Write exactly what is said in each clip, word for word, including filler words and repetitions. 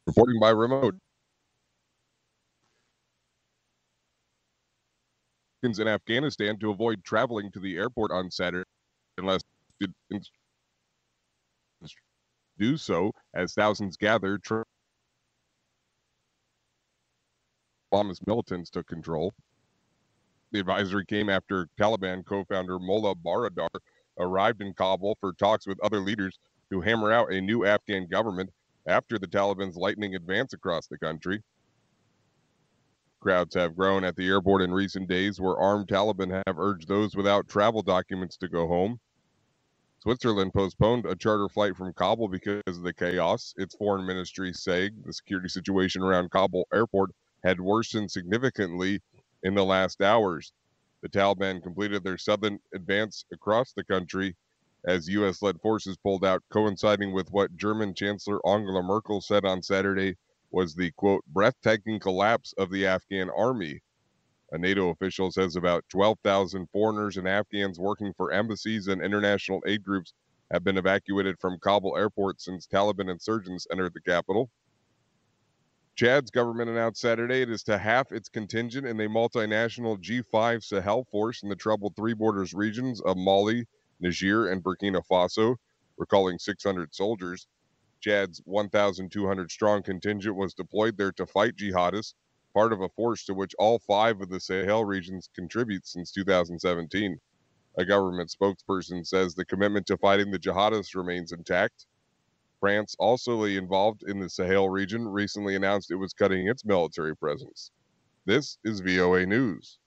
Reporting by remote. In Afghanistan to avoid traveling to the airport on Saturday unless it do so as thousands gathered. Islamist militants took control. The advisory came after Taliban co-founder Mullah Baradar arrived in Kabul for talks with other leaders to hammer out a new Afghan government after the Taliban's lightning advance across the country. Crowds have grown at the airport in recent days, where armed Taliban have urged those without travel documents to go home. Switzerland postponed a charter flight from Kabul because of the chaos, its foreign ministry saying the security situation around Kabul airport had worsened significantly in the last hours. The Taliban completed their southern advance across the country as U S-led forces pulled out, coinciding with what German Chancellor Angela Merkel said on Saturday was the, quote, breathtaking collapse of the Afghan army. A NATO official says about twelve thousand foreigners and Afghans working for embassies and international aid groups have been evacuated from Kabul airport since Taliban insurgents entered the capital. Chad's government announced Saturday it is to half its contingent in a multinational G five Sahel force in the troubled Three Borders regions of Mali, Niger, and Burkina Faso, recalling six hundred soldiers. Chad's one thousand two hundred strong contingent was deployed there to fight jihadists, part of a force to which all five of the Sahel regions contribute since two thousand seventeen. A government spokesperson says the commitment to fighting the jihadists remains intact. France, also involved in the Sahel region, recently announced it was cutting its military presence. This is V O A News.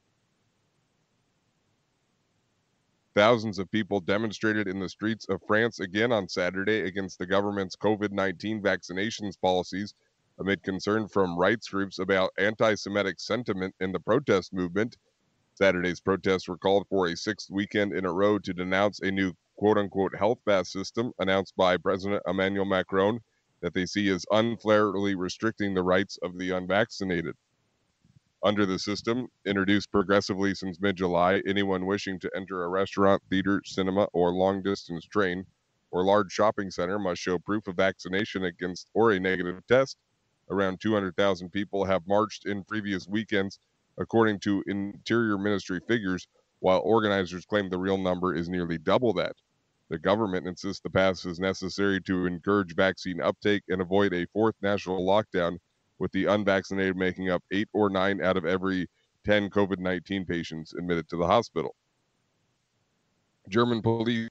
Thousands of people demonstrated in the streets of France again on Saturday against the government's COVID nineteen vaccinations policies amid concern from rights groups about anti-Semitic sentiment in the protest movement. Saturday's protests were called for a sixth weekend in a row to denounce a new quote-unquote health pass system announced by President Emmanuel Macron that they see as unfairly restricting the rights of the unvaccinated. Under the system, introduced progressively since mid-July, anyone wishing to enter a restaurant, theater, cinema, or long-distance train or large shopping center must show proof of vaccination against or a negative test. Around two hundred thousand people have marched in previous weekends, according to Interior Ministry figures, while organizers claim the real number is nearly double that. The government insists the pass is necessary to encourage vaccine uptake and avoid a fourth national lockdown, with the unvaccinated making up eight or nine out of every ten COVID nineteen patients admitted to the hospital. German police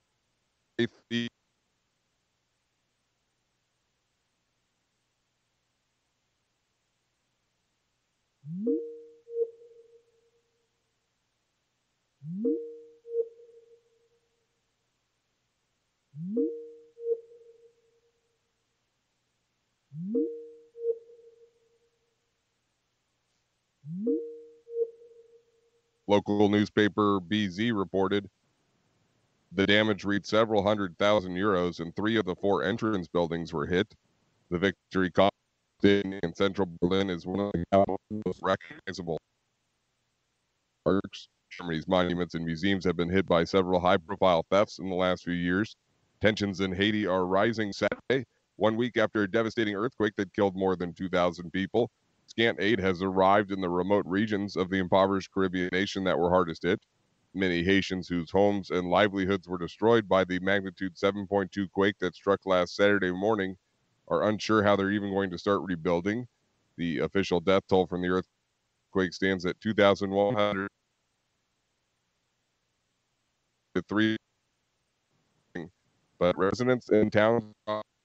Local newspaper B Z reported the damage reached several hundred thousand euros, and three of the four entrance buildings were hit. The victory in central Berlin is one of the most recognizable parks. Germany's monuments and museums have been hit by several high-profile thefts in the last few years. Tensions in Haiti are rising Saturday, one week after a devastating earthquake that killed more than two thousand people. Scant aid has arrived in the remote regions of the impoverished Caribbean nation that were hardest hit. Many Haitians whose homes and livelihoods were destroyed by the magnitude seven point two quake that struck last Saturday morning are unsure how they're even going to start rebuilding. The official death toll from the earthquake stands at two thousand one hundred three, but residents in towns